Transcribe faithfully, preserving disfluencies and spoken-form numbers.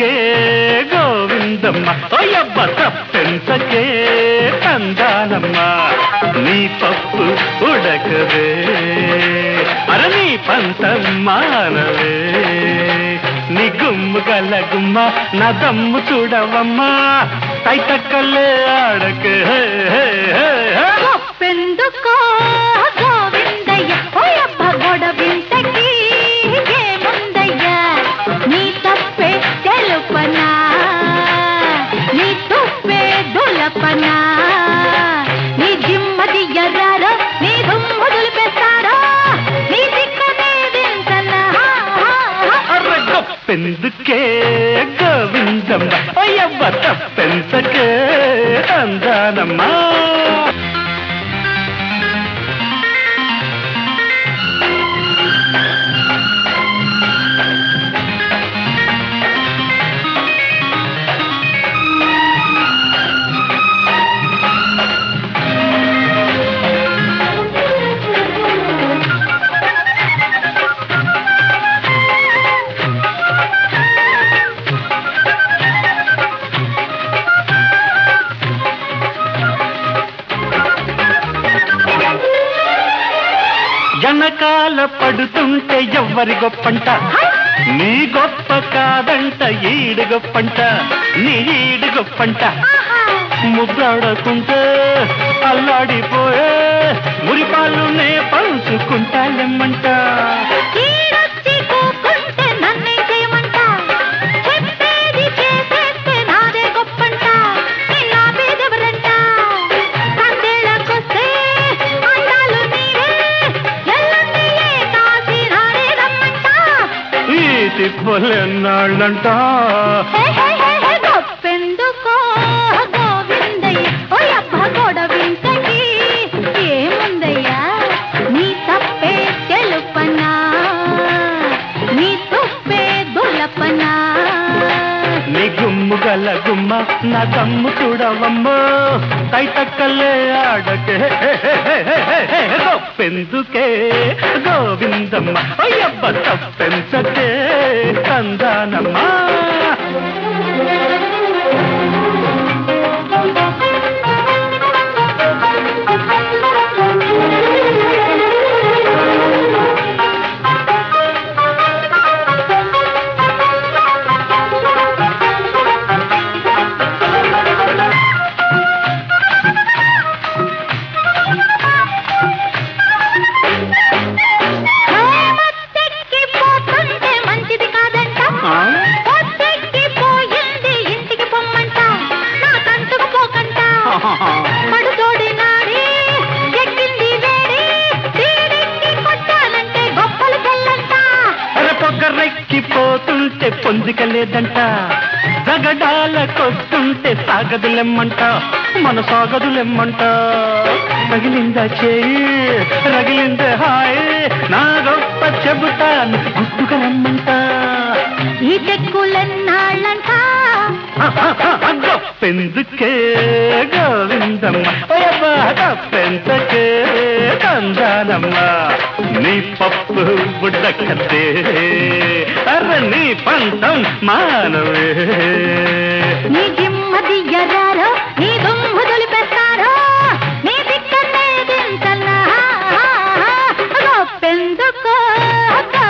తప్పెందుకే గోవిందమ్మ ఓయబ్బ తప్పెంతకే తందానమ్మ నీ పప్పు ఉడకవే అర నీ పంతం మానవే నీ గుమ్ము గల గుమ్మ నా దమ్ము చూడవమ్మా తైతక్కలే ఆడకే తప్పెందుకో గోవిందయ్య ఓయబ్బ గొడవింతకి ఏముందయ్యా నీ తప్పే తెలుపనా నీ తుప్పే దులపనా నీ జిమ్మది ఎర్రారో నీ దుమ్ము దులిపేస్తారో నీ దిక్కనే దించనా తప్పెందుకే గోవిందమ్మ అయ్యవ్వ తప్పెంతకే అందానమ్మా వెనకాల పడుతుంటే ఎవ్వరి గొప్పంట నీ గొప్ప కాదంట ఈడు గొప్పంట నీ ఈడు గొప్పంట ముద్దాడకుంటే అల్లాడిపోయే మురిపాలు నే పంచుకుంటాలెమ్మంట పొలెన్నాళ్ళంట తప్పెందుకో గోవిందయ్య ఓయబ్బ గొడవింతకి ఏముందయ్యా నీ తప్పే తెలుపనా నీ తుప్పే దులపనా నీ గుమ్ము గల గుమ్మ నా దమ్ము చూడవమ్మో తైతక్కలే ఆడకే తప్పెందుకే గోవిందమ్మ అయ్యబ్బ తప్పెంతకే తందానమ్మా పోతుంటే పొందికలేదంట జగడాలకొస్తుంటే సాగదులెమ్మంట మన సాగదులెమ్మంట రగిలిందా చేయి రగిలిందే హాయ్ నా గొప్ప చెబుతాను గుట్టుగా రమ్మంట ఈ తెక్కులన్నాళ్ళంట తప్పెందుకే గోవిందమ్మ తప్పెంతకే తందానమ్మ నీ పప్పు బుడ్డకతే అర్ర నీ పంతం మానవే నీ జిమ్మది ఎర్రారో నీ దుమ్ము దులిపేస్తారో నీ దిక్కనే దించనా తప్పెందుకో